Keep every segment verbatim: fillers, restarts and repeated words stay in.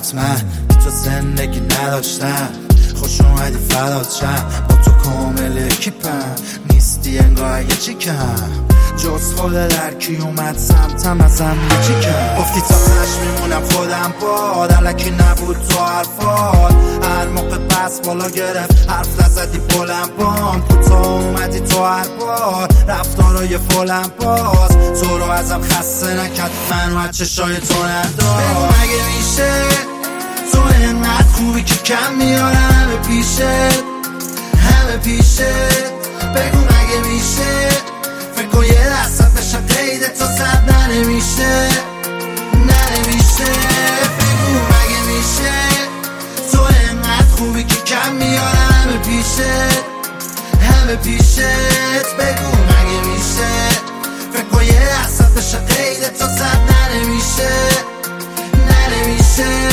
حتما تو زندگی نداشتم. خوش اومدی فدات شم، با تو کامل اکیپم، نیستی انگار یه چیکم جز خود در کی اومد سمتم ازم یکی کم. گفتی تا تش میمونم خودم باد، علکی نبود تو حرفات، هر موقع بس بالا گرفت حرف نزدی بلند بام. کوتاه اومدی تو هر بار رفتارای فلم باز، تو رو ازم خسته نکرد منو از چشای تو ندار. بگو مگه میشه تو انقدر خوبی که کم میارم همه پیشت همه پیشت. بگو مگه میشه فکر کن یه دستت بشم قیده تا صد ننمیشه ننمیشه. بگو مگه میشه تو انقدر خوبی که کم میارم همه پیشت همه پیشت. بگو مگه میشه فکر کن یه دستت بشم قیده تا صد ننمیشه ننمیشه.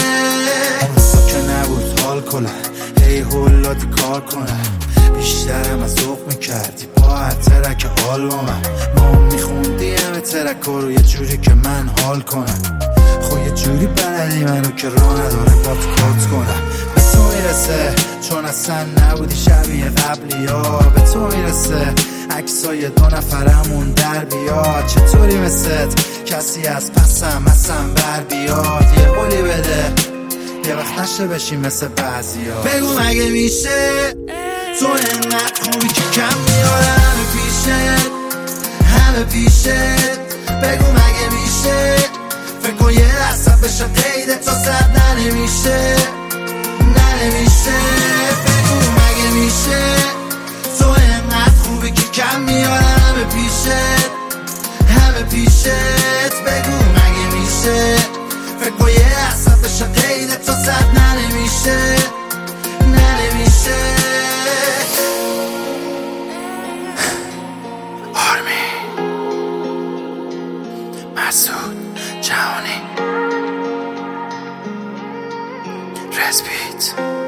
حال کنم هی هولادی کار کنم، بیشترم از ذوق میکردی با هر ترک حال با من. ما میخوندی همه ترک رو یه جوری که من حال کنم، خب یه جوری بلدی منو که راه نداره با تو کات کنم. به تو میرسه چون اصلا نبودی شبیه قبلی ها، به تو میرسه عکسای دو نفرمون در بیاد. چطوری مثلت کسی از پسم اصلا بر بیاد، یه قولی بده یه وقت نشه بشی مثل بعضی ها. بگو مگه میشه تو انقدر خوبی که کم میاره همه پیشت همه پیشت. بگو مگه میشه فکر کن یه دستت بشه قیده تا صد ننمیشه ننمیشه. بگو مگه میشه تو انقدر خوبی که کم میاره همه پیشت همه پیشت. بگو مگه میشه فکر کن یه دستت بشه قیده تا صد ننمیشه ننمیشه. آرمی مسعود جهانی رزبیت